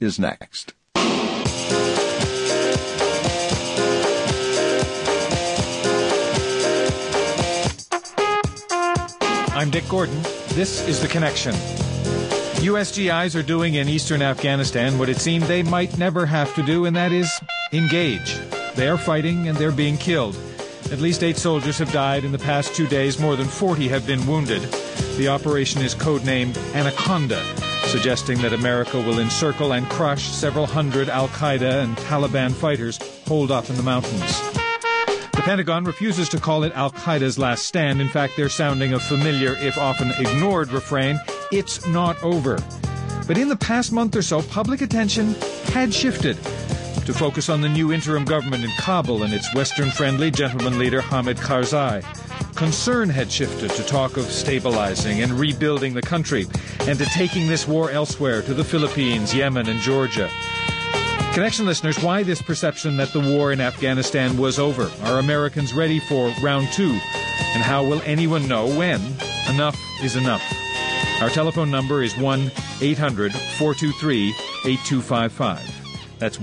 is next. I'm Dick Gordon. This is The Connection. USGIs are doing in eastern Afghanistan what it seemed they might never have to do, and that is engage. They are fighting and they're being killed. At least 8 soldiers have died in the past 2 days. More than 40 have been wounded. The operation is codenamed Anaconda, suggesting that America will encircle and crush several hundred al-Qaeda and Taliban fighters holed up in the mountains. The Pentagon refuses to call it al-Qaeda's last stand. In fact, they're sounding a familiar, if often ignored, refrain, "It's not over." But in the past month or so, public attention had shifted to focus on the new interim government in Kabul and its Western-friendly gentleman leader Hamid Karzai. Concern had shifted to talk of stabilizing and rebuilding the country and to taking this war elsewhere, to the Philippines, Yemen, and Georgia. Connection listeners, why this perception that the war in Afghanistan was over? Are Americans ready for round 2? And how will anyone know when enough is enough? Our telephone number is 1-800-423-8255. That's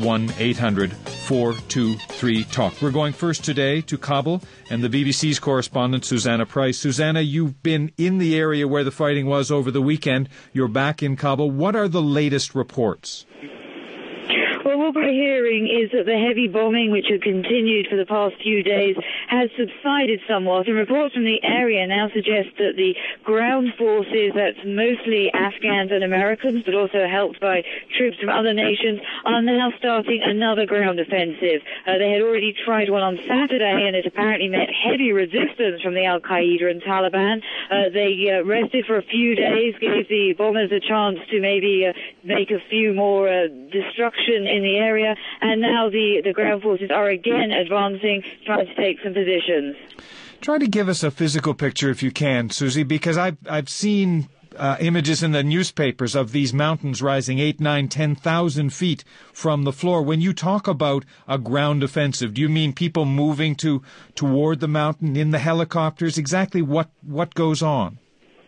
1-800-423-TALK. We're going first today to Kabul and the BBC's correspondent, Susanna Price. Susanna, you've been in the area where the fighting was over the weekend. You're back in Kabul. What are the latest reports? Well, what we're hearing is that the heavy bombing, which had continued for the past few days, has subsided somewhat, and reports from the area now suggest that the ground forces, that's mostly Afghans and Americans, but also helped by troops from other nations, are now starting another ground offensive. They had already tried one on Saturday, and it apparently met heavy resistance from the Al-Qaeda and Taliban. They rested for a few days, gave the bombers a chance to maybe make a few more destruction in the area, and now the ground forces are again advancing, trying to take some positions. Try to give us a physical picture if you can, Susie, because I've seen images in the newspapers of these mountains rising 8, 9, 10,000 feet from the floor. When you talk about a ground offensive, do you mean people moving toward the mountain in the helicopters? Exactly what goes on?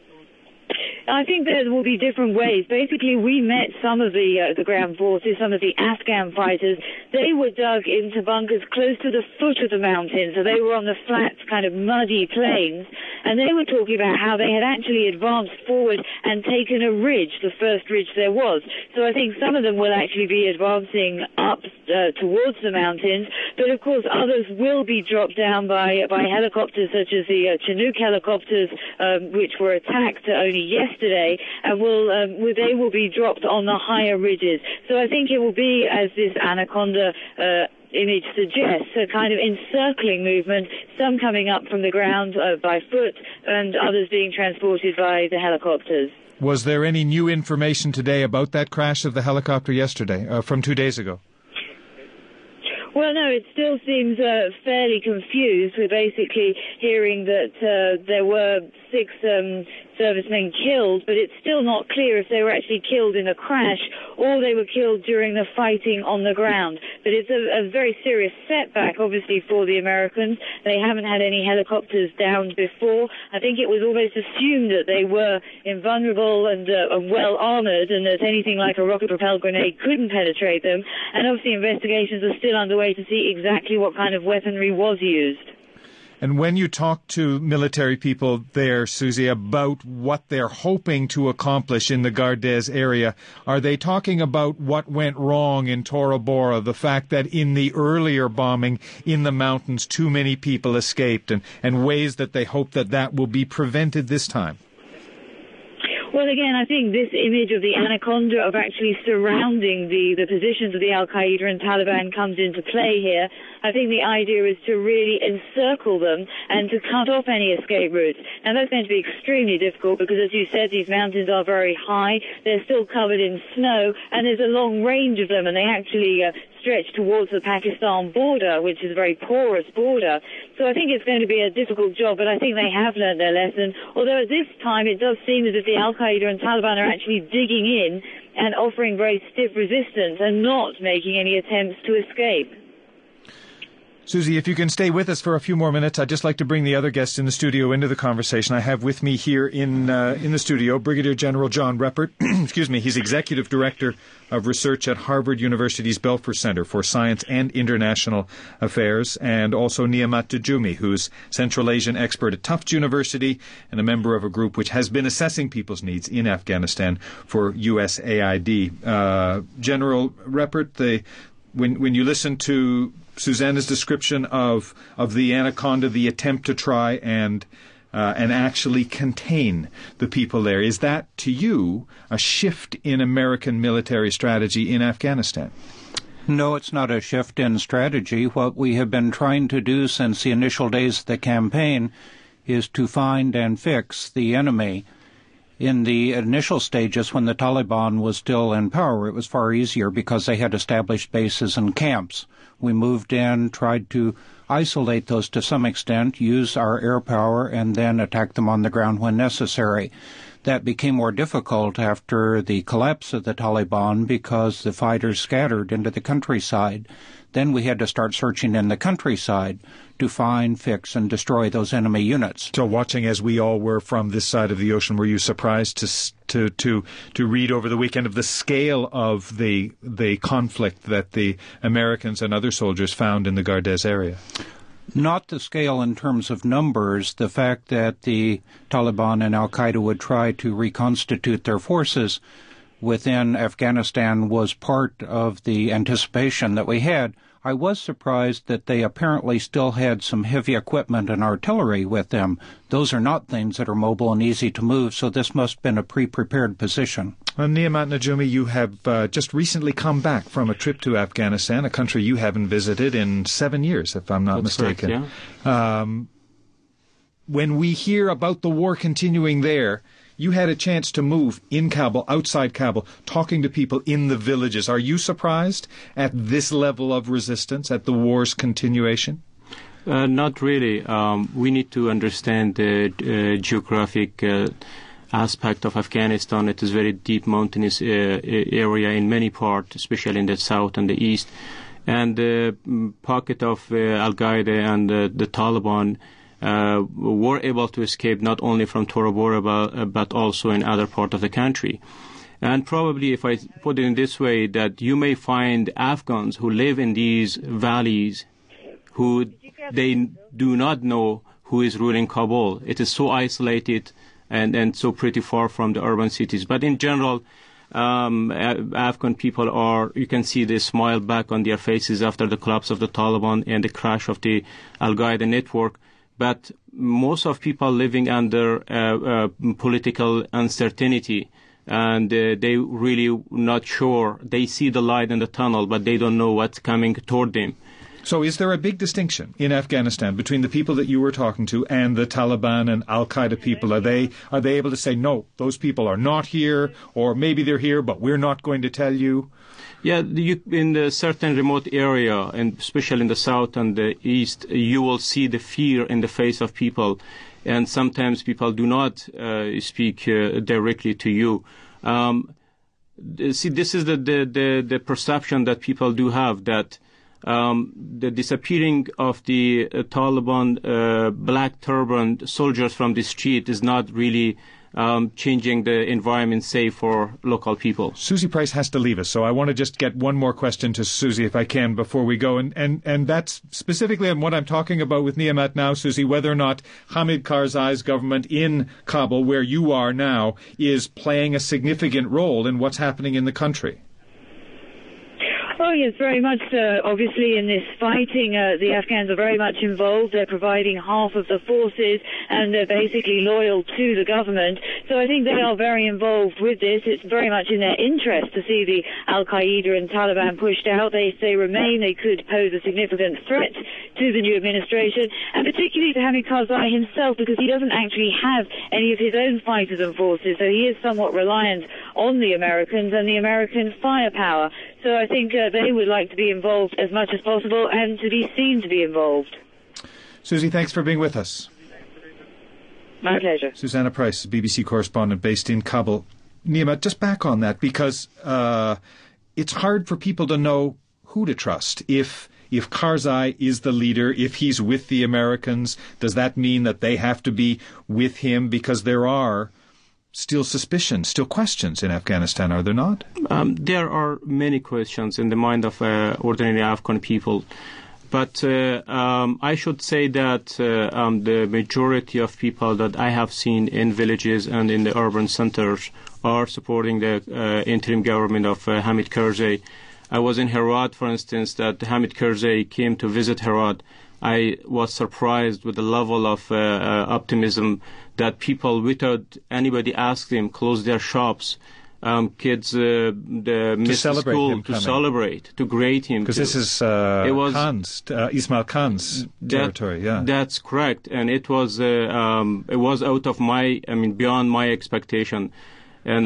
I think there will be different ways. Basically, we met some of the ground forces, some of the Afghan fighters. They were dug into bunkers close to the foot of the mountain, so they were on the flat, kind of muddy plains, and they were talking about how they had actually advanced forward and taken a ridge, the first ridge there was. So I think some of them will actually be advancing up towards the mountains, but of course others will be dropped down by helicopters, such as the Chinook helicopters, which were attacked only yesterday, and they will be dropped on the higher ridges. So I think it will be, as this Anaconda image suggests, a kind of encircling movement, some coming up from the ground by foot and others being transported by the helicopters. Was there any new information today about that crash of the helicopter yesterday, from 2 days ago? Well, no, it still seems fairly confused. We're basically hearing that there were 6 servicemen killed, but it's still not clear if they were actually killed in a crash or they were killed during the fighting on the ground. But it's a very serious setback, obviously, for the Americans. They haven't had any helicopters downed before. I think it was always assumed that they were invulnerable and well-armored, and that anything like a rocket-propelled grenade couldn't penetrate them. And obviously investigations are still underway to see exactly what kind of weaponry was used. And when you talk to military people there, Susie, about what they're hoping to accomplish in the Gardez area, are they talking about what went wrong in Tora Bora, the fact that in the earlier bombing in the mountains too many people escaped, and ways that they hope that will be prevented this time? Well, again, I think this image of the Anaconda, of actually surrounding the positions of the Al-Qaeda and Taliban, comes into play here. I think the idea is to really encircle them and to cut off any escape routes. Now, that's going to be extremely difficult because, as you said, these mountains are very high. They're still covered in snow, and there's a long range of them, and they actually stretch towards the Pakistan border, which is a very porous border. So I think it's going to be a difficult job, but I think they have learned their lesson. Although at this time it does seem as if the Al-Qaeda and Taliban are actually digging in and offering very stiff resistance and not making any attempts to escape. Susie, if you can stay with us for a few more minutes, I'd just like to bring the other guests in the studio into the conversation. I have with me here in the studio Brigadier General John Reppert. Excuse me. He's Executive Director of Research at Harvard University's Belfer Center for Science and International Affairs, and also Niamat Dejumi, who's Central Asian expert at Tufts University and a member of a group which has been assessing people's needs in Afghanistan for USAID. General Reppert, when you listen to Susanna's description of the Anaconda, the attempt to try and actually contain the people there, is that, to you, a shift in American military strategy in Afghanistan? No, it's not a shift in strategy. What we have been trying to do since the initial days of the campaign is to find and fix the enemy. In the initial stages, when the Taliban was still in power, it was far easier because they had established bases and camps. We moved in, tried to isolate those to some extent, use our air power, and then attack them on the ground when necessary. That became more difficult after the collapse of the Taliban because the fighters scattered into the countryside. Then we had to start searching in the countryside to find, fix, and destroy those enemy units. So watching as we all were from this side of the ocean, were you surprised to read over the weekend of the scale of the conflict that the Americans and other soldiers found in the Gardez area? Not the scale in terms of numbers. The fact that the Taliban and al-Qaeda would try to reconstitute their forces within Afghanistan was part of the anticipation that we had. I was surprised that they apparently still had some heavy equipment and artillery with them. Those are not things that are mobile and easy to move, so this must have been a pre-prepared position. Niamat Dejumi, you have just recently come back from a trip to Afghanistan, a country you haven't visited in 7 years, if I'm not mistaken. Correct, yeah. When we hear about the war continuing there, you had a chance to move in Kabul, outside Kabul, talking to people in the villages. Are you surprised at this level of resistance, at the war's continuation? Not really. We need to understand the geographic aspect of Afghanistan. It is very deep mountainous area in many parts, especially in the south and the east. And the pocket of Al-Qaeda and the Taliban were able to escape not only from Tora Bora but also in other parts of the country. And probably, if I put it in this way, that you may find Afghans who live in these valleys who they do not know who is ruling Kabul. It is so isolated and so pretty far from the urban cities. But in general, Afghan people are, you can see the smile back on their faces after the collapse of the Taliban and the crash of the Al-Qaeda network. But most of people living under political uncertainty, and they really not sure. They see the light in the tunnel, but they don't know what's coming toward them. So is there a big distinction in Afghanistan between the people that you were talking to and the Taliban and al-Qaeda people? Are they able to say, no, those people are not here, or maybe they're here, but we're not going to tell you? Yeah, in the certain remote area, and especially in the south and the east, you will see the fear in the face of people, and sometimes people do not speak directly to you. See, this is the perception that people do have, that the disappearing of the Taliban black turban soldiers from the street is not really changing the environment safe for local people. Susie Price has to leave us, so I want to just get one more question to Susie, if I can, before we go. And that's specifically on what I'm talking about with Niamat now, Susie, whether or not Hamid Karzai's government in Kabul, where you are now, is playing a significant role in what's happening in the country. Oh, yes, very much so. Obviously, in this fighting, the Afghans are very much involved. They're providing half of the forces, and they're basically loyal to the government. So I think they are very involved with this. It's very much in their interest to see the Al-Qaeda and Taliban pushed out. If they remain, they could pose a significant threat to the new administration, and particularly to Hamid Karzai himself, because he doesn't actually have any of his own fighters and forces, so he is somewhat reliant on the Americans and the American firepower. So I think they would like to be involved as much as possible and to be seen to be involved. Susie, thanks for being with us. My pleasure. Susanna Price, BBC correspondent based in Kabul. Niamat, just back on that, because it's hard for people to know who to trust if if Karzai is the leader, if he's with the Americans, does that mean that they have to be with him? Because there are still suspicions, still questions in Afghanistan, are there not? There are many questions in the mind of ordinary Afghan people. But I should say that the majority of people that I have seen in villages and in the urban centers are supporting the interim government of Hamid Karzai. I was in Herat, for instance, that Hamid Karzai came to visit Herat. I was surprised with the level of optimism that people, without anybody asking them, closed their shops. Kids missed school to celebrate, to greet him. Because this is Ismail Khan's territory, yeah. That's correct, and it was out of beyond my expectation. And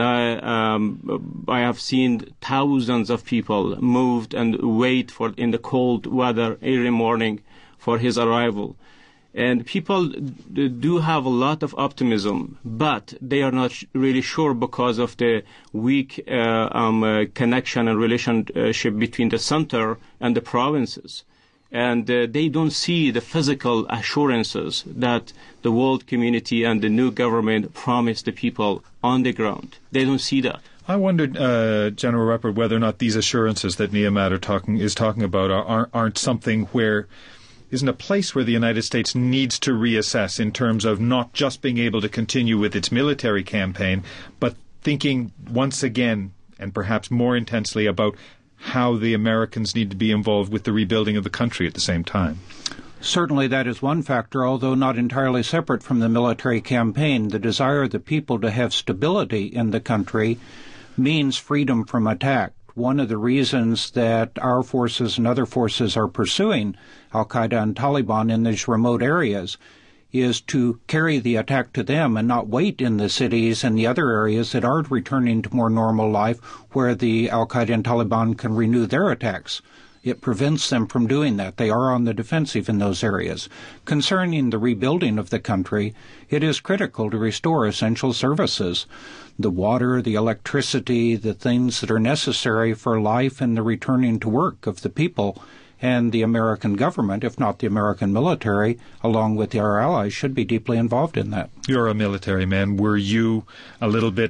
I have seen thousands of people moved and wait in the cold weather early morning for his arrival. And people do have a lot of optimism, but they are not really sure because of the weak connection and relationship between the center and the provinces. And they don't see the physical assurances that the world community and the new government promised the people on the ground. They don't see that. I wondered, General Ruppert, whether or not these assurances that Niamad is talking about aren't something where isn't a place where the United States needs to reassess in terms of not just being able to continue with its military campaign, but thinking once again, and perhaps more intensely, about how the Americans need to be involved with the rebuilding of the country at the same time. Certainly that is one factor, although not entirely separate from the military campaign. The desire of the people to have stability in the country means freedom from attack. One of the reasons that our forces and other forces are pursuing al-Qaeda and Taliban in these remote areas is to carry the attack to them and not wait in the cities and the other areas that are returning to more normal life where the al-Qaeda and Taliban can renew their attacks. It prevents them from doing that. They are on the defensive in those areas. Concerning the rebuilding of the country, it is critical to restore essential services. The water, the electricity, the things that are necessary for life and the returning to work of the people. And the American government, if not the American military, along with our allies, should be deeply involved in that. You're a military man. Were you a little bit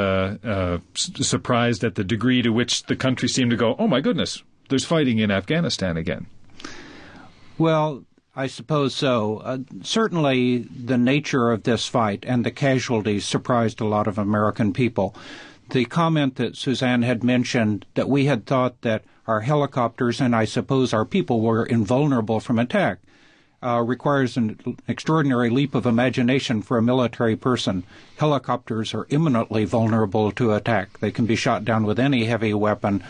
surprised at the degree to which the country seemed to go, oh my goodness, there's fighting in Afghanistan again? Well, I suppose so. Certainly the nature of this fight and the casualties surprised a lot of American people. The comment that Suzanne had mentioned that we had thought that our helicopters and I suppose our people were invulnerable from attack requires an extraordinary leap of imagination for a military person. Helicopters are imminently vulnerable to attack. They can be shot down with any heavy weapon.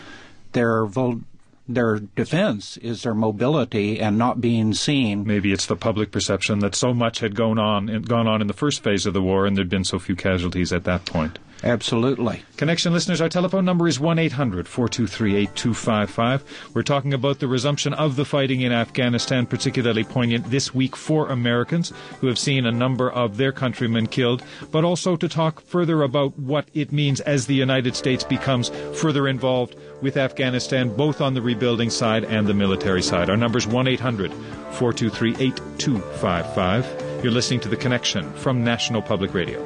Their defense is their mobility and not being seen. Maybe it's the public perception that so much had gone on in the first phase of the war and there'd been so few casualties at that point. Absolutely. Connection listeners, our telephone number is 1-800-423-8255. We're talking about the resumption of the fighting in Afghanistan, particularly poignant this week for Americans who have seen a number of their countrymen killed, but also to talk further about what it means as the United States becomes further involved with Afghanistan, both on the rebuilding side and the military side. Our number is 1-800-423-8255. You're listening to The Connection from National Public Radio.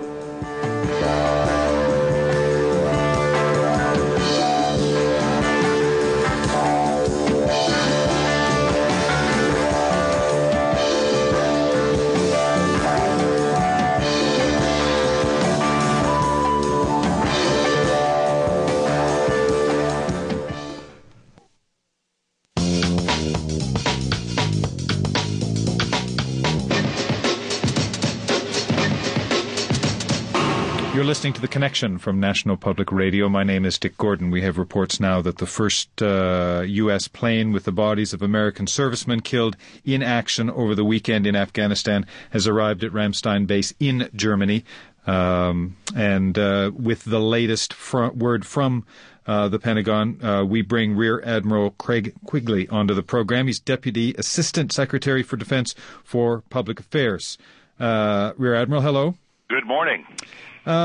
You're listening to The Connection from National Public Radio. My name is Dick Gordon. We have reports now that the first U.S. plane with the bodies of American servicemen killed in action over the weekend in Afghanistan has arrived at Ramstein Base in Germany. And with the latest word from the Pentagon, we bring Rear Admiral Craig Quigley onto the program. He's Deputy Assistant Secretary for Defense for Public Affairs. Rear Admiral, hello. Good morning.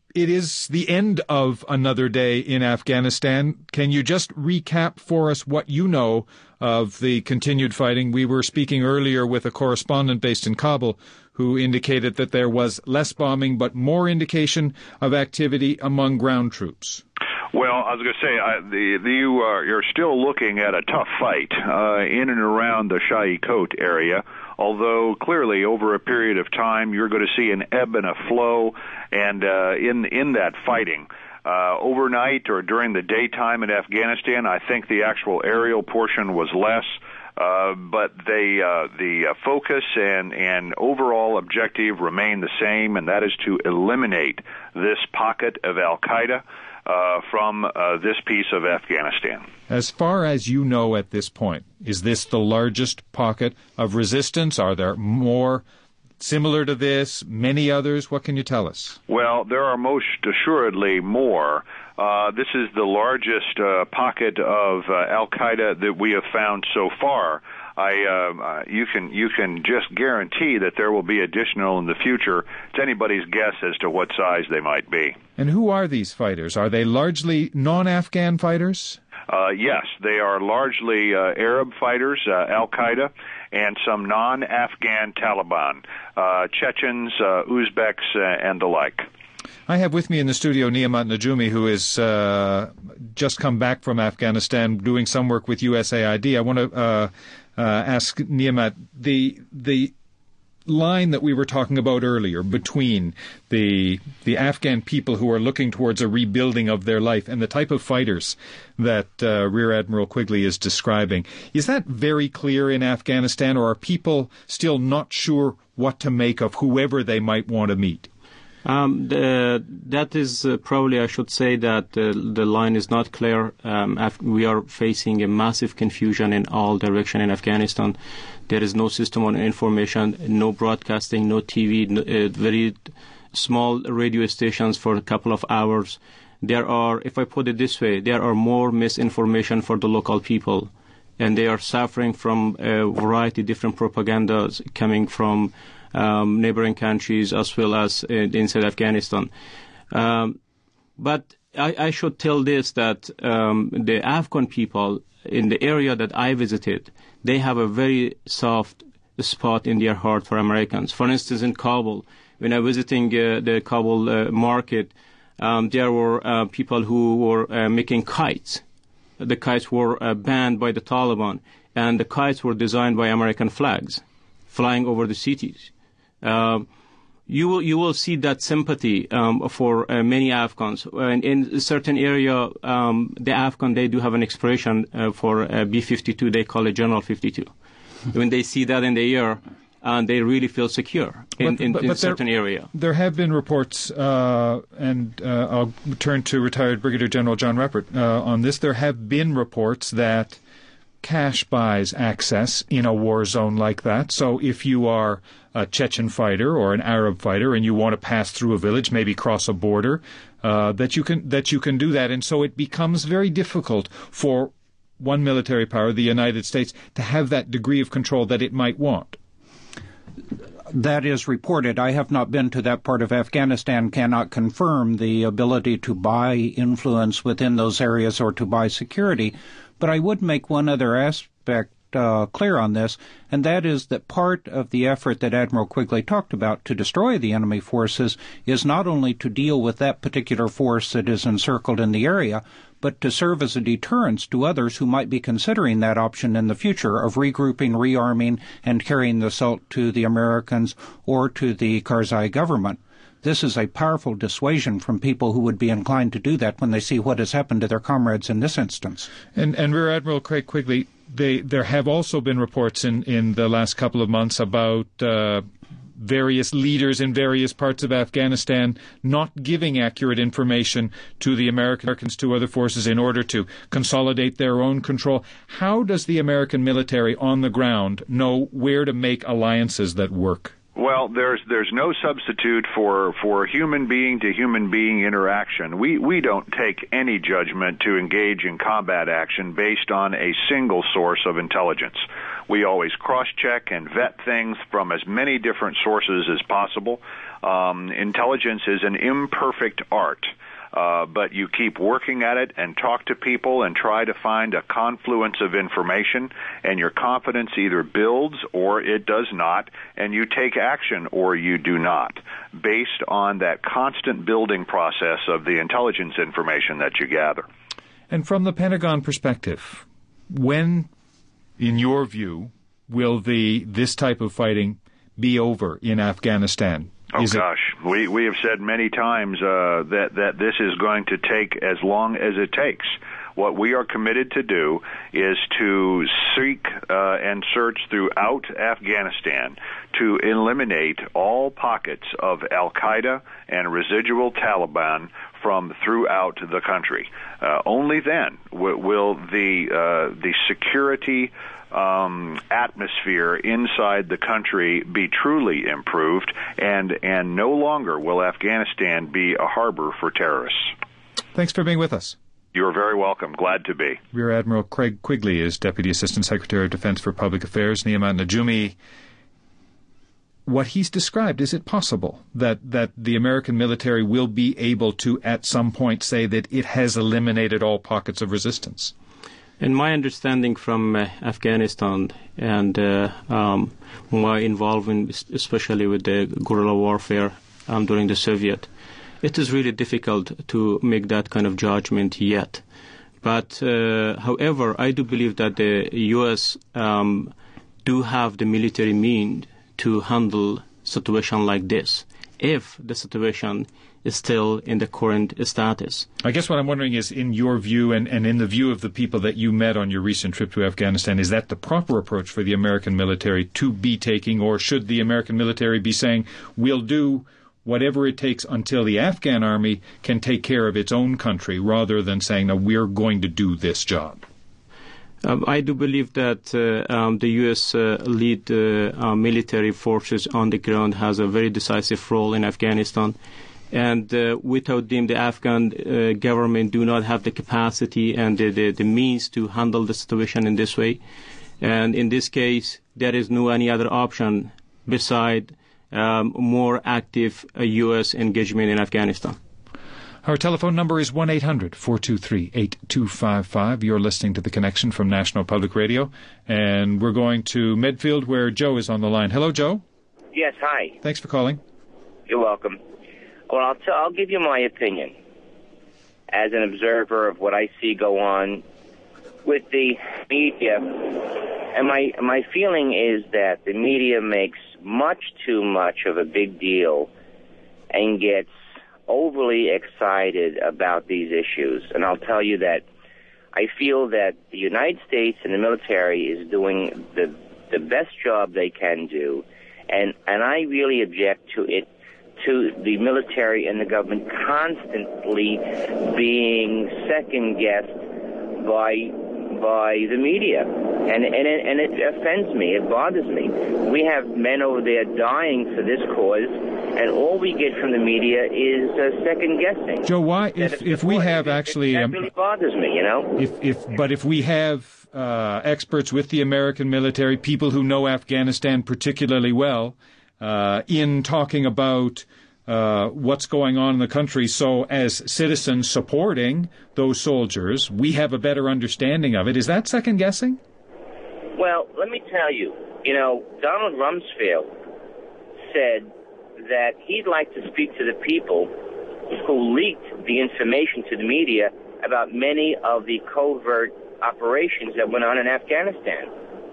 it is the end of another day in Afghanistan. Can you just recap for us what you know of the continued fighting? We were speaking earlier with a correspondent based in Kabul who indicated that there was less bombing but more indication of activity among ground troops. Well, I was going to say, you're still looking at a tough fight in and around the Shahikot area, although clearly over a period of time you're going to see an ebb and a flow, and in that fighting. Overnight or during the daytime in Afghanistan, I think the actual aerial portion was less. But the focus and overall objective remain the same, and that is to eliminate this pocket of al-Qaeda from this piece of Afghanistan. As far as you know at this point, is this the largest pocket of resistance? Are there more similar to this, many others? What can you tell us? Well, there are most assuredly more. This is the largest pocket of al-Qaeda that we have found so far. You can just guarantee that there will be additional in the future. It's anybody's guess as to what size they might be. And who are these fighters? Are they largely non-Afghan fighters? Yes, they are largely Arab fighters, al-Qaeda, and some non-Afghan Taliban, Chechens, Uzbeks, and the like. I have with me in the studio Niamat Najumi, who is just come back from Afghanistan doing some work with USAID. I want to ask Niamat, the line that we were talking about earlier between the Afghan people who are looking towards a rebuilding of their life and the type of fighters that Rear Admiral Quigley is describing, is that very clear in Afghanistan, or are people still not sure what to make of whoever they might want to meet? That is probably, I should say, that the line is not clear. We are facing a massive confusion in all directions in Afghanistan. There is no system on information, no broadcasting, no TV, very small radio stations for a couple of hours. There are, if I put it this way, there are more misinformation for the local people, and they are suffering from a variety of different propagandas coming from neighboring countries as well as inside Afghanistan. But I should tell this, that the Afghan people in the area that I visited, they have a very soft spot in their heart for Americans. For instance, in Kabul, when I was visiting the Kabul market, there were people who were making kites. The kites were banned by the Taliban, and the kites were designed by American flags, flying over the cities. You will see that sympathy for many Afghans. In a certain area, the Afghan, they do have an expression for B-52. They call it General 52. When they see that in the air, they really feel secure in a certain area. There have been reports, and I'll turn to retired Brigadier General John Ruppert on this. There have been reports that cash buys access in a war zone like that. So if you are a Chechen fighter or an Arab fighter and you want to pass through a village, maybe cross a border, that you can do that. And so it becomes very difficult for one military power, the United States, to have that degree of control that it might want. That is reported. I have not been to that part of Afghanistan, cannot confirm the ability to buy influence within those areas or to buy security. But I would make one other aspect clear on this, and that is that part of the effort that Admiral Quigley talked about to destroy the enemy forces is not only to deal with that particular force that is encircled in the area, but to serve as a deterrence to others who might be considering that option in the future of regrouping, rearming, and carrying the assault to the Americans or to the Karzai government. This is a powerful dissuasion from people who would be inclined to do that when they see what has happened to their comrades in this instance. And Rear Admiral Craig Quigley, there have also been reports in the last couple of months about various leaders in various parts of Afghanistan not giving accurate information to the Americans, to other forces, in order to consolidate their own control. How does the American military on the ground know where to make alliances that work? Well, there's no substitute for human being to human being interaction. We don't take any judgment to engage in combat action based on a single source of intelligence. We always cross-check and vet things from as many different sources as possible. Intelligence is an imperfect art. But you keep working at it and talk to people and try to find a confluence of information, and your confidence either builds or it does not, and you take action or you do not, based on that constant building process of the intelligence information that you gather. And from the Pentagon perspective, when, in your view, will this type of fighting be over in Afghanistan? Oh, gosh. We have said many times that this is going to take as long as it takes. What we are committed to do is to seek and search throughout Afghanistan to eliminate all pockets of al-Qaeda and residual Taliban from throughout the country. Only then will the security atmosphere inside the country be truly improved, and no longer will Afghanistan be a harbor for terrorists. Thanks for being with us. You're very welcome. Glad to be. Rear Admiral Craig Quigley is Deputy Assistant Secretary of Defense for Public Affairs. Niamat Najumi, what he's described, is it possible that the American military will be able to, at some point, say that it has eliminated all pockets of resistance? In my understanding from Afghanistan and my involvement, especially with the guerrilla warfare during the Soviet, it is really difficult to make that kind of judgment yet. But, however, I do believe that the U.S. Do have the military means to handle situation like this, if the situation is still in the current status. I guess what I'm wondering is, in your view and in the view of the people that you met on your recent trip to Afghanistan, is that the proper approach for the American military to be taking, or should the American military be saying, we'll do whatever it takes until the Afghan army can take care of its own country, rather than saying, no, we're going to do this job? I do believe that the U.S. lead military forces on the ground has a very decisive role in Afghanistan. And without them, the Afghan government do not have the capacity and the means to handle the situation in this way. And in this case, there is no any other option beside more active U.S. engagement in Afghanistan. Our telephone number is 1-800-423-8255. You're listening to The Connection from National Public Radio. And we're going to Medfield, where Joe is on the line. Hello, Joe. Yes, hi. Thanks for calling. You're welcome. Well, I'll give you my opinion as an observer of what I see go on with the media. And my feeling is that the media makes much too much of a big deal and gets overly excited about these issues. And I'll tell you that I feel that the United States and the military is doing the best job they can do. And I really object to the military and the government constantly being second-guessed by the media. And it offends me. It bothers me. We have men over there dying for this cause, and all we get from the media is second-guessing. Joe, why, if we have actually... That really bothers me, you know? If we have experts with the American military, people who know Afghanistan particularly well, in talking about what's going on in the country, so as citizens supporting those soldiers, we have a better understanding of it. Is that second-guessing? Well, let me tell you, Donald Rumsfeld said that he'd like to speak to the people who leaked the information to the media about many of the covert operations that went on in Afghanistan.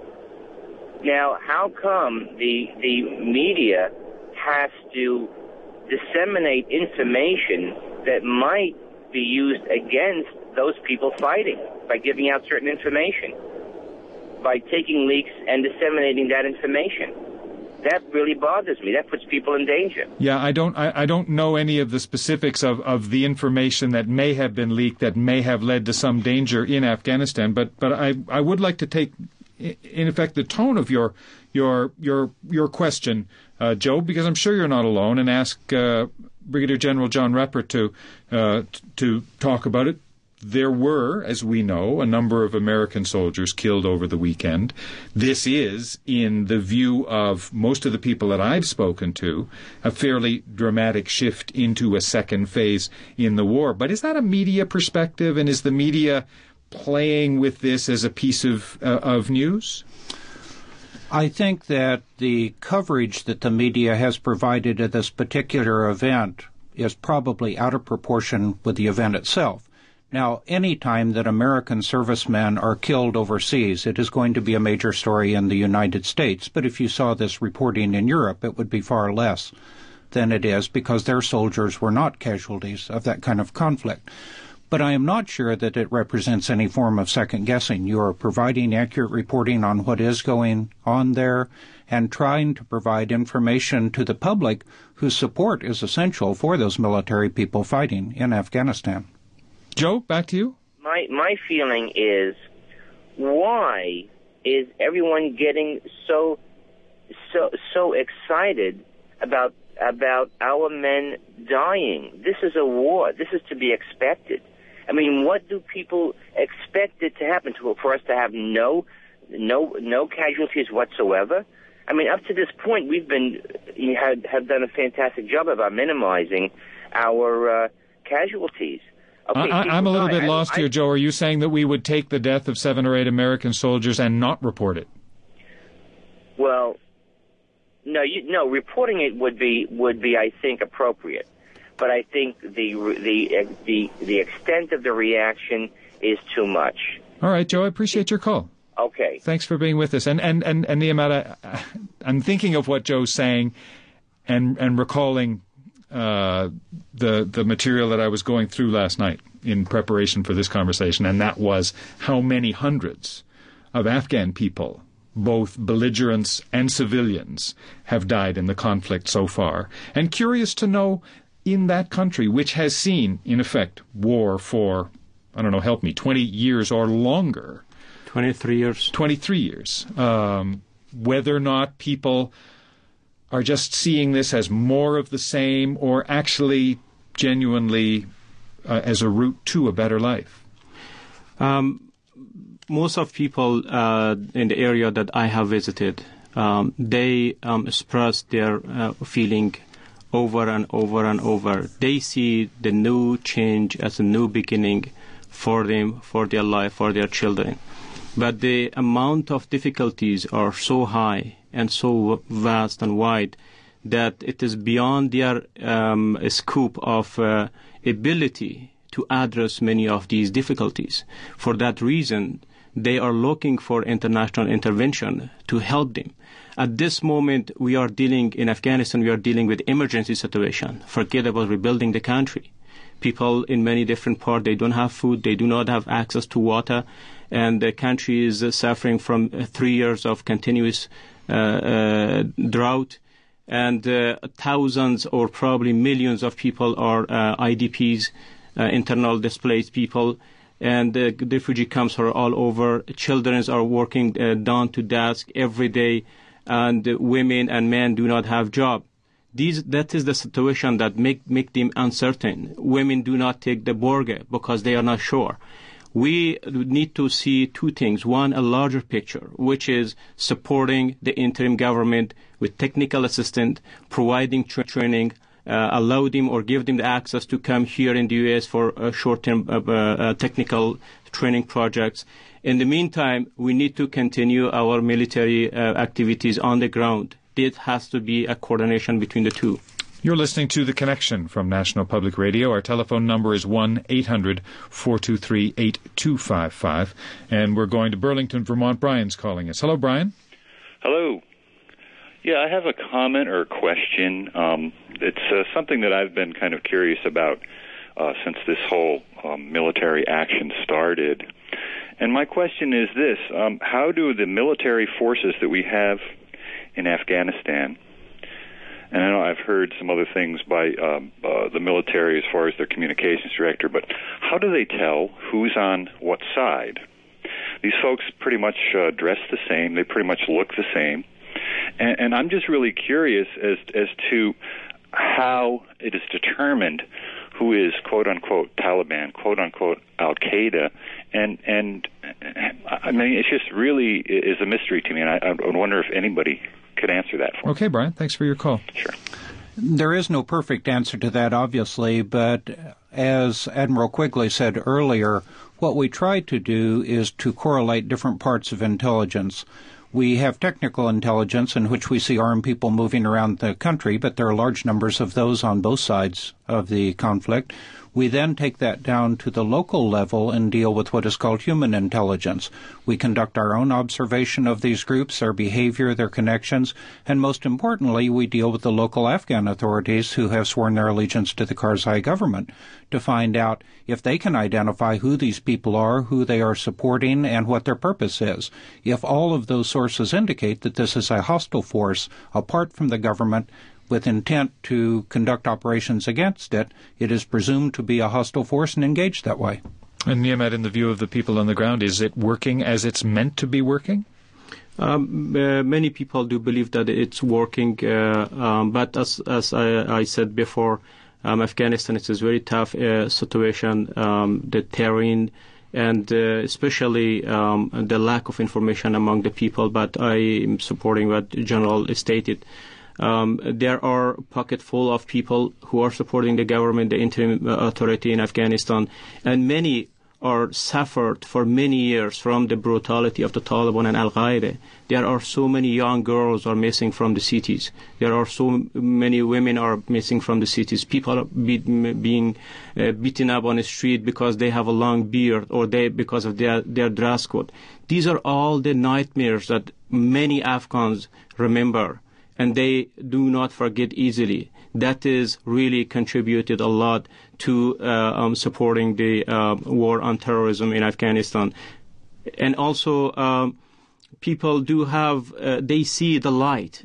Now, how come the media has to disseminate information that might be used against those people fighting by giving out certain information, by taking leaks and disseminating that information? That really bothers me. That puts people in danger. Yeah, I don't know any of the specifics of the information that may have been leaked that may have led to some danger in Afghanistan, but I would like to take, in effect, the tone of your question, Joe, because I'm sure you're not alone, and ask Brigadier General John Ruppert to talk about it. there were, as we know, a number of American soldiers killed over the weekend. This is, in the view of most of the people that I've spoken to, a fairly dramatic shift into a second phase in the war. But is that a media perspective, and is the media playing with this as a piece of news? I think that the coverage that the media has provided of this particular event is probably out of proportion with the event itself. Now, any time that American servicemen are killed overseas, it is going to be a major story in the United States. But if you saw this reporting in Europe, it would be far less than it is because their soldiers were not casualties of that kind of conflict. But I am not sure that it represents any form of second-guessing. You are providing accurate reporting on what is going on there and trying to provide information to the public whose support is essential for those military people fighting in Afghanistan. Joe, back to you. My feeling is, why is everyone getting so excited about our men dying? This is a war. This is to be expected. I mean, what do people expect it to happen for us to have no casualties whatsoever? I mean, up to this point, we've have done a fantastic job about minimizing our casualties. Okay, I'm a little bit lost here, Joe. Are you saying that we would take the death of 7 or 8 American soldiers and not report it? Well, no. Reporting it would be, I think, appropriate. But I think the extent of the reaction is too much. All right, Joe. I appreciate your call. Okay. Thanks for being with us. And Niamata, I'm thinking of what Joe's saying, and recalling the material that I was going through last night in preparation for this conversation, and that was how many hundreds of Afghan people, both belligerents and civilians, have died in the conflict so far. And curious to know, in that country, which has seen, in effect, war for, 20 years or longer. 23 years. 23 years. Whether or not people are just seeing this as more of the same or actually genuinely as a route to a better life? Most of people in the area that I have visited, they express their feeling over and over and over. They see the new change as a new beginning for them, for their life, for their children. But the amount of difficulties are so high and so vast and wide that it is beyond their scope of ability to address many of these difficulties. For that reason, they are looking for international intervention to help them. At this moment, in Afghanistan, we are dealing with emergency situation. Forget about rebuilding the country. People in many different parts, they don't have food, they do not have access to water, and the country is suffering from 3 years of continuous drought, and thousands or probably millions of people are IDPs, internal displaced people, and the refugee camps are all over. Children are working down to dusk every day, and women and men do not have job. That is the situation that make them uncertain. Women do not take the burqa because they are not sure. We need to see two things. One, a larger picture, which is supporting the interim government with technical assistance, providing training, allow them or give them the access to come here in the U.S. for short-term technical training projects. In the meantime, we need to continue our military activities on the ground. It has to be a coordination between the two. You're listening to The Connection from National Public Radio. Our telephone number is 1-800-423-8255. And we're going to Burlington, Vermont. Brian's calling us. Hello, Brian. Hello. Yeah, I have a comment or a question. It's something that I've been kind of curious about since this whole military action started. And my question is this. How do the military forces that we have in Afghanistan, and I know I've heard some other things by the military as far as their communications director, but how do they tell who's on what side? These folks pretty much dress the same. They pretty much look the same. And I'm just really curious as to how it is determined who is quote-unquote Taliban, quote-unquote Al-Qaeda, and I mean, it just really is a mystery to me, and I wonder if anybody could answer that for me. Okay, Brian, thanks for your call. Sure. There is no perfect answer to that, obviously, but as Admiral Quigley said earlier, what we try to do is to correlate different parts of intelligence. We have technical intelligence in which we see armed people moving around the country, but there are large numbers of those on both sides of the conflict. We then take that down to the local level and deal with what is called human intelligence. We conduct our own observation of these groups, their behavior, their connections, and most importantly, we deal with the local Afghan authorities who have sworn their allegiance to the Karzai government to find out if they can identify who these people are, who they are supporting, and what their purpose is. If all of those sources indicate that this is a hostile force apart from the government, with intent to conduct operations against it, it is presumed to be a hostile force and engaged that way. And Niamat, in the view of the people on the ground, is it working as it's meant to be working? Many people do believe that it's working, but as I said before, Afghanistan is a very tough situation, the terrain, and especially the lack of information among the people, but I am supporting what General stated. There are a pocket full of people who are supporting the government, the interim authority in Afghanistan, and many are suffered for many years from the brutality of the Taliban and Al-Qaeda. There are so many young girls are missing from the cities. There are so many women are missing from the cities. People are being beaten up on the street because they have a long beard or because of their dress code. These are all the nightmares that many Afghans remember, and they do not forget easily. That is really contributed a lot to supporting the war on terrorism in Afghanistan. And also, people do have, they see the light.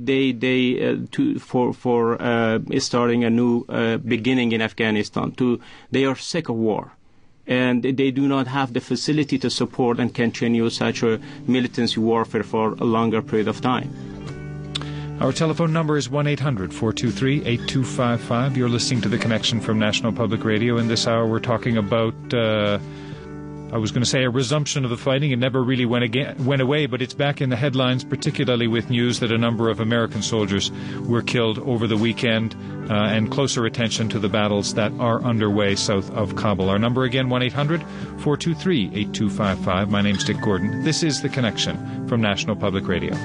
For starting a new beginning in Afghanistan. They are sick of war. And they do not have the facility to support and continue such a militancy warfare for a longer period of time. Our telephone number is 1-800-423-8255. You're listening to The Connection from National Public Radio. In this hour, we're talking about, I was going to say a resumption of the fighting. It never really went away, but it's back in the headlines, particularly with news that a number of American soldiers were killed over the weekend, and closer attention to the battles that are underway south of Kabul. Our number again, 1-800-423-8255. My name's Dick Gordon. This is The Connection from National Public Radio.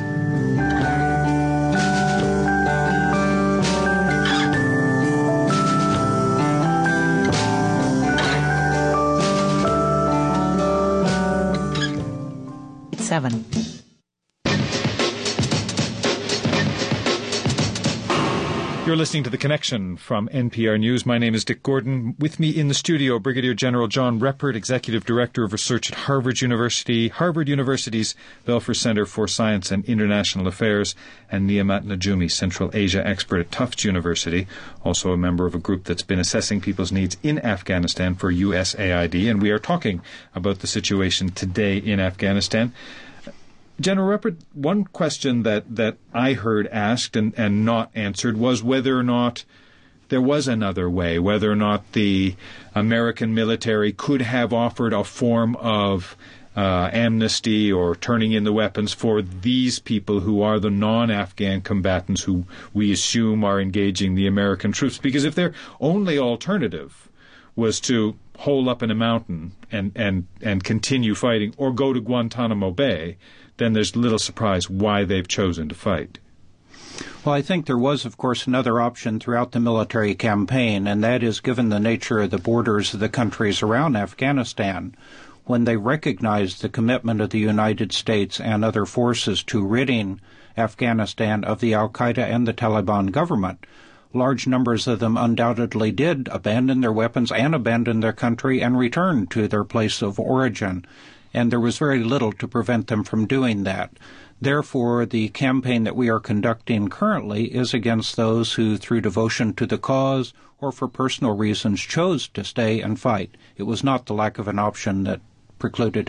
You're listening to The Connection from NPR News. My name is Dick Gordon. With me in the studio, Brigadier General John Reppert, Executive Director of Research at Harvard University, Harvard University's Belfer Center for Science and International Affairs, and Niamat Najumi, Central Asia expert at Tufts University, also a member of a group that's been assessing people's needs in Afghanistan for USAID. And we are talking about the situation today in Afghanistan. General Reppert, one question that I heard asked and not answered was whether or not there was another way, whether or not the American military could have offered a form of amnesty or turning in the weapons for these people who are the non-Afghan combatants who we assume are engaging the American troops. Because if their only alternative was to hole up in a mountain and continue fighting or go to Guantanamo Bay, then there's little surprise why they've chosen to fight. Well, I think there was, of course, another option throughout the military campaign, and that is, given the nature of the borders of the countries around Afghanistan, when they recognized the commitment of the United States and other forces to ridding Afghanistan of the Al-Qaeda and the Taliban government, large numbers of them undoubtedly did abandon their weapons and abandon their country and return to their place of origin. And there was very little to prevent them from doing that. Therefore, the campaign that we are conducting currently is against those who, through devotion to the cause or for personal reasons, chose to stay and fight. It was not the lack of an option that precluded it.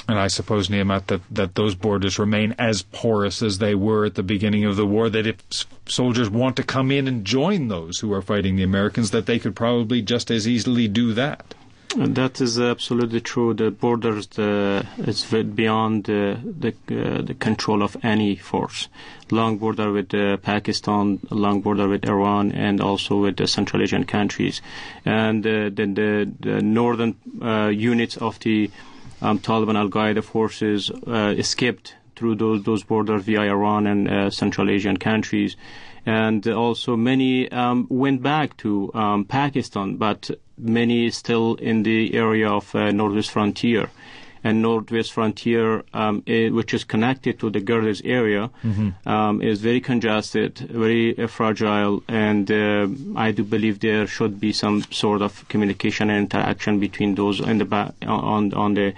And I suppose, Niamat, that those borders remain as porous as they were at the beginning of the war, that if soldiers want to come in and join those who are fighting the Americans, that they could probably just as easily do that. That is absolutely true. The borders is beyond the control of any force. Long border with Pakistan, long border with Iran, and also with the Central Asian countries. And the northern units of the Taliban Al-Qaeda forces escaped through those borders via Iran and Central Asian countries. And also many went back to Pakistan, but many still in the area of Northwest Frontier. And Northwest Frontier, which is connected to the Gurdas area, is very congested, very fragile, and I do believe there should be some sort of communication and interaction between those in the on the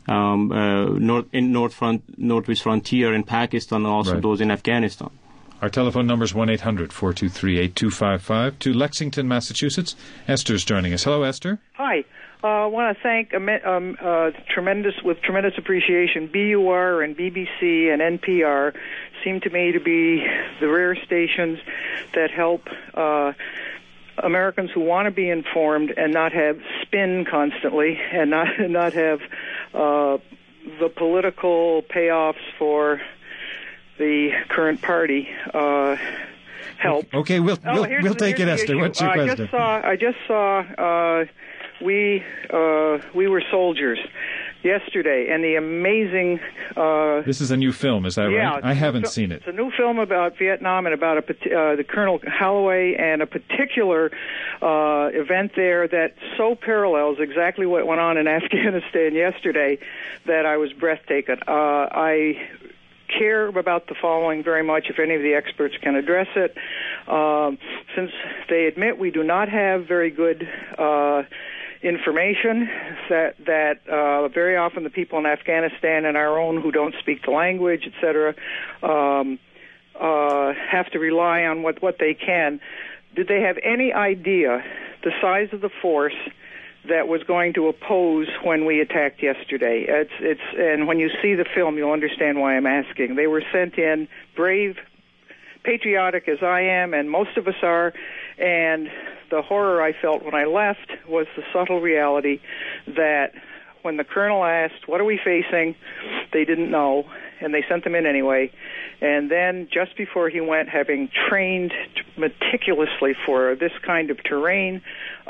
Northwest Frontier in Pakistan, and also those in Afghanistan. Our telephone number is 1-800-423-8255. To Lexington, Massachusetts, Esther's joining us. Hello, Esther. Hi. I want to thank with tremendous appreciation BUR and BBC and NPR seem to me to be the rare stations that help Americans who want to be informed and not have spin constantly and not have the political payoffs for the current party help. Okay, we'll take it, Esther. What's your question? I just saw we were soldiers yesterday, and the amazing. This is a new film, is that right? I haven't seen it. It's a new film about Vietnam and about the Colonel Holloway and a particular event there that so parallels exactly what went on in Afghanistan yesterday that I was breathtaken. I care about the following very much, if any of the experts can address it. Since they admit we do not have very good information, that very often the people in Afghanistan and our own who don't speak the language, etc., have to rely on what they can. Did they have any idea the size of the force that was going to oppose when we attacked yesterday? And when you see the film, you'll understand why I'm asking. They were sent in, brave, patriotic as I am, and most of us are, and the horror I felt when I left was the subtle reality that when the colonel asked, what are we facing, they didn't know, and they sent them in anyway. And then just before he went, having trained meticulously for this kind of terrain,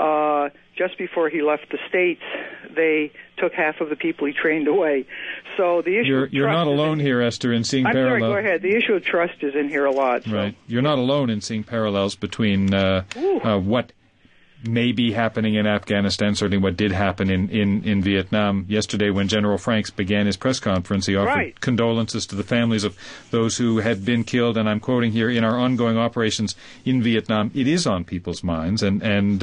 just before he left the States, they took half of the people he trained away. So the issue you're not alone here, Esther, in seeing parallels. I'm sorry, go ahead. The issue of trust is in here a lot. So. Right. You're not alone in seeing parallels between what may be happening in Afghanistan, certainly what did happen in Vietnam. Yesterday, when General Franks began his press conference, he offered condolences to the families of those who had been killed, and I'm quoting here, in our ongoing operations in Vietnam. It is on people's minds, and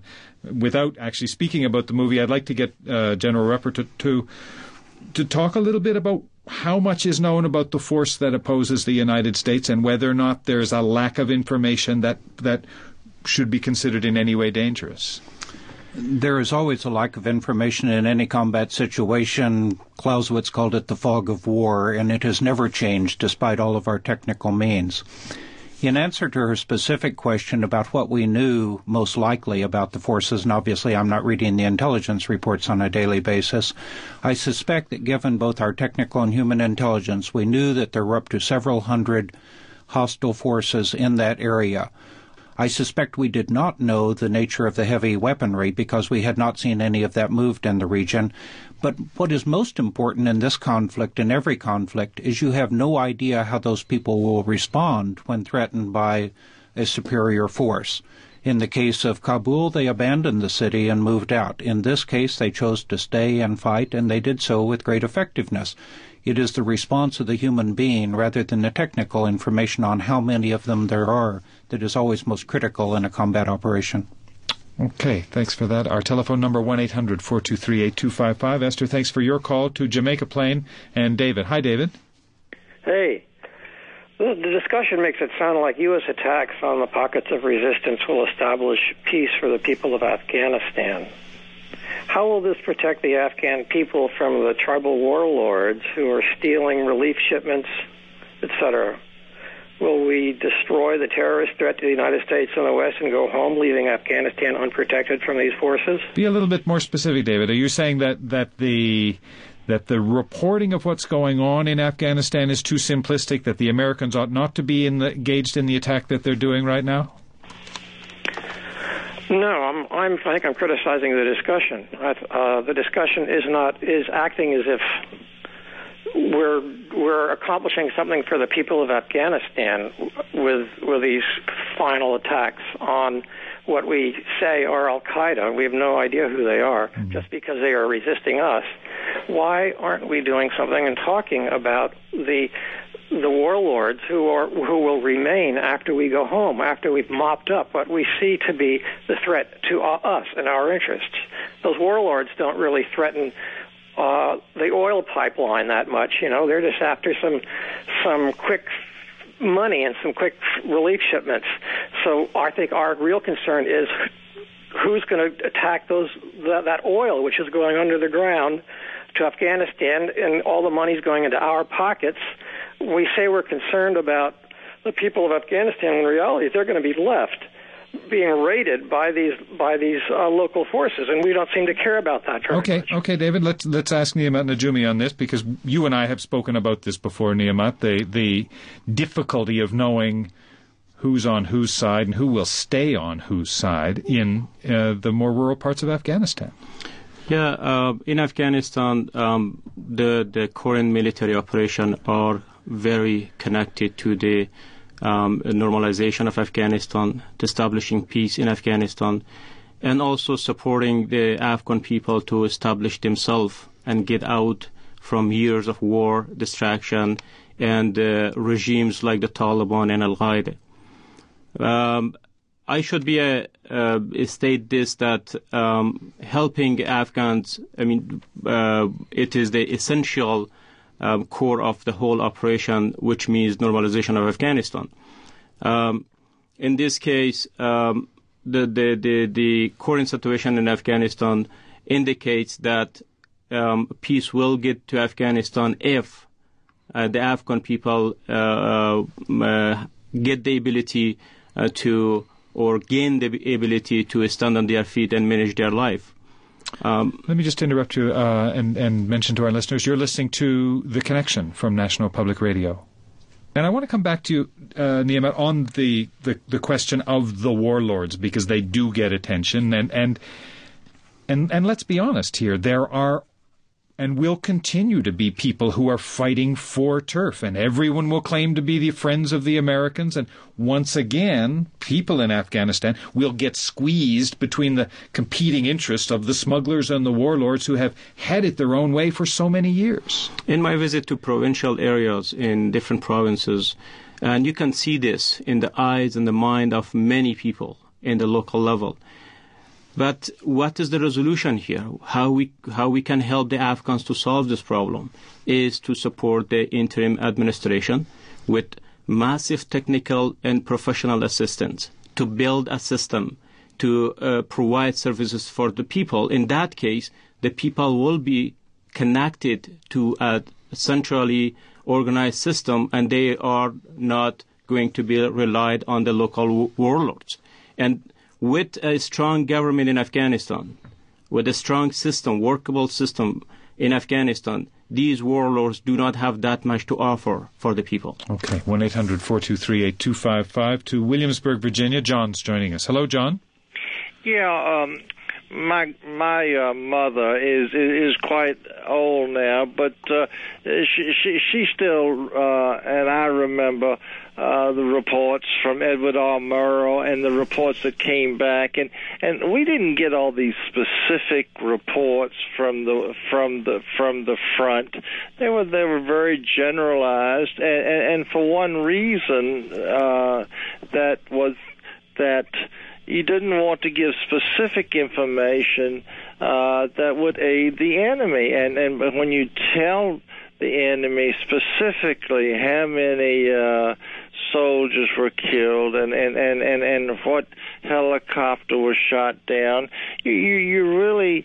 without actually speaking about the movie, I'd like to get General Repper to talk a little bit about how much is known about the force that opposes the United States and whether or not there's a lack of information that should be considered in any way dangerous. There is always a lack of information in any combat situation. Clausewitz called it the fog of war, and it has never changed despite all of our technical means. In answer to her specific question about what we knew most likely about the forces, and obviously I'm not reading the intelligence reports on a daily basis, I suspect that given both our technical and human intelligence, we knew that there were up to several hundred hostile forces in that area. I suspect we did not know the nature of the heavy weaponry because we had not seen any of that moved in the region. But what is most important in this conflict, in every conflict, is you have no idea how those people will respond when threatened by a superior force. In the case of Kabul, they abandoned the city and moved out. In this case, they chose to stay and fight, and they did so with great effectiveness. It is the response of the human being rather than the technical information on how many of them there are that is always most critical in a combat operation. Okay, thanks for that. Our telephone number, 1-800-423-8255. Esther, thanks for your call. To Jamaica Plain and David. Hi, David. Hey. The discussion makes it sound like U.S. attacks on the pockets of resistance will establish peace for the people of Afghanistan. How will this protect the Afghan people from the tribal warlords who are stealing relief shipments, etc.? Will we destroy the terrorist threat to the United States and the West and go home, leaving Afghanistan unprotected from these forces? Be a little bit more specific, David. Are you saying that the reporting of what's going on in Afghanistan is too simplistic, that the Americans ought not to be engaged in the attack that they're doing right now? No, I think I'm criticizing the discussion. The discussion is acting as if we're accomplishing something for the people of Afghanistan with these final attacks on what we say are Al-Qaeda. We have no idea who they are, just because they are resisting us. Why aren't we doing something and talking about the warlords who will remain after we go home, after we've mopped up what we see to be the threat to us and our interests? Those warlords don't really threaten the oil pipeline that much. They're just after some quick money and some quick relief shipments. So I think our real concern is who's going to attack that oil which is going under the ground to Afghanistan, and all the money's going into our pockets. We say we're concerned about the people of Afghanistan. In reality, they're going to be left being raided by these local forces, and we don't seem to care about that very much. Okay, David. Let's ask Niamat Najumi on this, because you and I have spoken about this before, Niamat. The difficulty of knowing who's on whose side and who will stay on whose side in the more rural parts of Afghanistan. Yeah, in Afghanistan, the current military operations are very connected to the normalization of Afghanistan, establishing peace in Afghanistan, and also supporting the Afghan people to establish themselves and get out from years of war, distraction, and regimes like the Taliban and Al-Qaeda. I should state this, that helping Afghans, it is the essential core of the whole operation, which means normalization of Afghanistan. In this case, the current situation in Afghanistan indicates that peace will get to Afghanistan if the Afghan people get the ability gain the ability to stand on their feet and manage their life. Let me just interrupt you and mention to our listeners, you're listening to The Connection from National Public Radio. And I want to come back to you, Niamat, on the question of the warlords, because they do get attention. And let's be honest here, there are and will continue to be people who are fighting for turf, and everyone will claim to be the friends of the Americans, and once again, people in Afghanistan will get squeezed between the competing interests of the smugglers and the warlords who have had it their own way for so many years. In my visit to provincial areas in different provinces, and you can see this in the eyes and the mind of many people in the local level. But what is the resolution here? How we can help the Afghans to solve this problem is to support the interim administration with massive technical and professional assistance to build a system to provide services for the people. In that case, the people will be connected to a centrally organized system, and they are not going to be relied on the local warlords. And with a strong government in Afghanistan, with a strong system, workable system in Afghanistan, these warlords do not have that much to offer for the people. Okay, 1-800-423-8255 to Williamsburg, Virginia. John's joining us. Hello, John. Yeah, my mother is quite old now, but she still and I remember the reports from Edward R. Murrow and the reports that came back, and we didn't get all these specific reports from the front. They were very generalized, and for one reason that was that you didn't want to give specific information that would aid the enemy. And when you tell the enemy specifically how many soldiers were killed and what helicopter was shot down, you really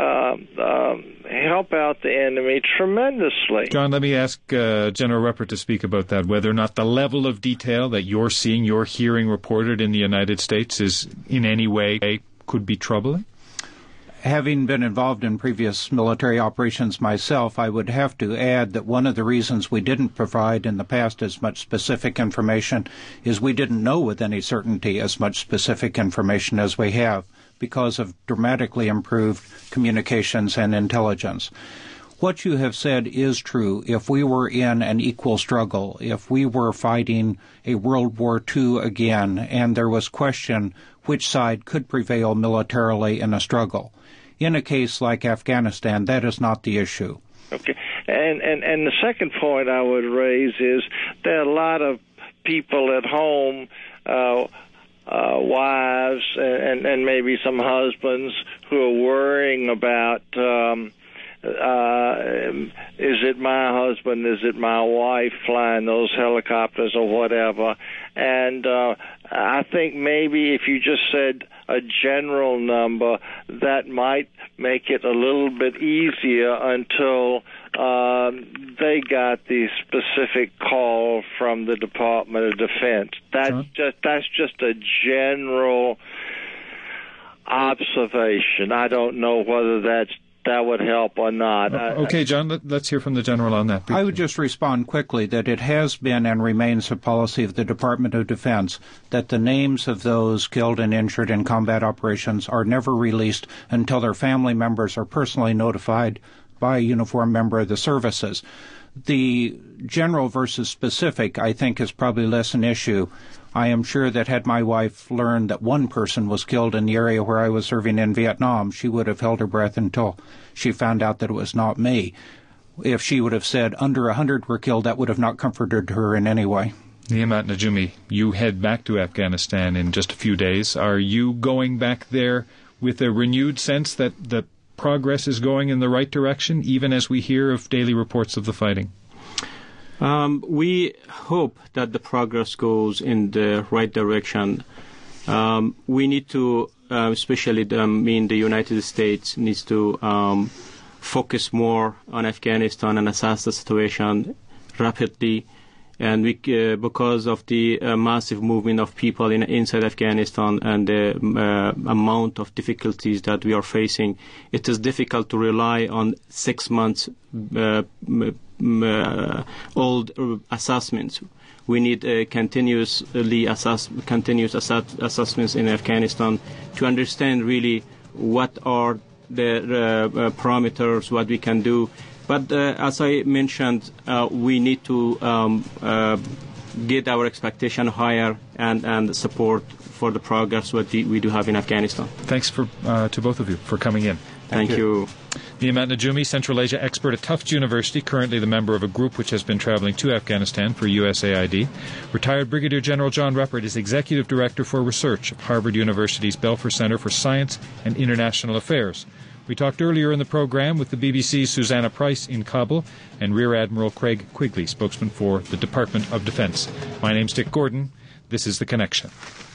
help out the enemy tremendously. John, let me ask General Ruppert to speak about that, whether or not the level of detail that you're seeing, you're hearing reported in the United States is in any way could be troubling? Having been involved in previous military operations myself, I would have to add that one of the reasons we didn't provide in the past as much specific information is we didn't know with any certainty as much specific information as we have because of dramatically improved communications and intelligence. What you have said is true. If we were in an equal struggle, if we were fighting a World War II again, and there was question which side could prevail militarily in a struggle, in a case like Afghanistan, that is not the issue. Okay. And the second point I would raise is there are a lot of people at home, wives and maybe some husbands, who are worrying about is it my husband, is it my wife flying those helicopters or whatever. And I think maybe if you just said a general number, that might make it a little bit easier until they got the specific call from the Department of Defense. That's just a general observation. I don't know whether that would help or not. Okay, John, let's hear from the General on that. I would just respond quickly that it has been and remains a policy of the Department of Defense that the names of those killed and injured in combat operations are never released until their family members are personally notified by a uniformed member of the services. The general versus specific, I think, is probably less an issue. I am sure that had my wife learned that one person was killed in the area where I was serving in Vietnam, she would have held her breath until she found out that it was not me. If she would have said under 100 were killed, that would have not comforted her in any way. Niamat Najumi, you head back to Afghanistan in just a few days. Are you going back there with a renewed sense that the progress is going in the right direction, even as we hear of daily reports of the fighting? We hope that the progress goes in the right direction. We need to, especially the United States, needs to focus more on Afghanistan and assess the situation rapidly. And we, because of the massive movement of people inside Afghanistan and the amount of difficulties that we are facing, it is difficult to rely on 6 months old assessments. We need continuous assessments in Afghanistan to understand really what are the parameters, what we can do. But as I mentioned, we need to get our expectation higher and support for the progress what we do have in Afghanistan. Thanks to both of you for coming in. Thank you. Niamat Najumi, Central Asia expert at Tufts University, currently the member of a group which has been traveling to Afghanistan for USAID. Retired Brigadier General John Ruppert is Executive Director for Research of Harvard University's Belfer Center for Science and International Affairs. We talked earlier in the program with the BBC's Susanna Price in Kabul and Rear Admiral Craig Quigley, spokesman for the Department of Defense. My name's Dick Gordon. This is The Connection.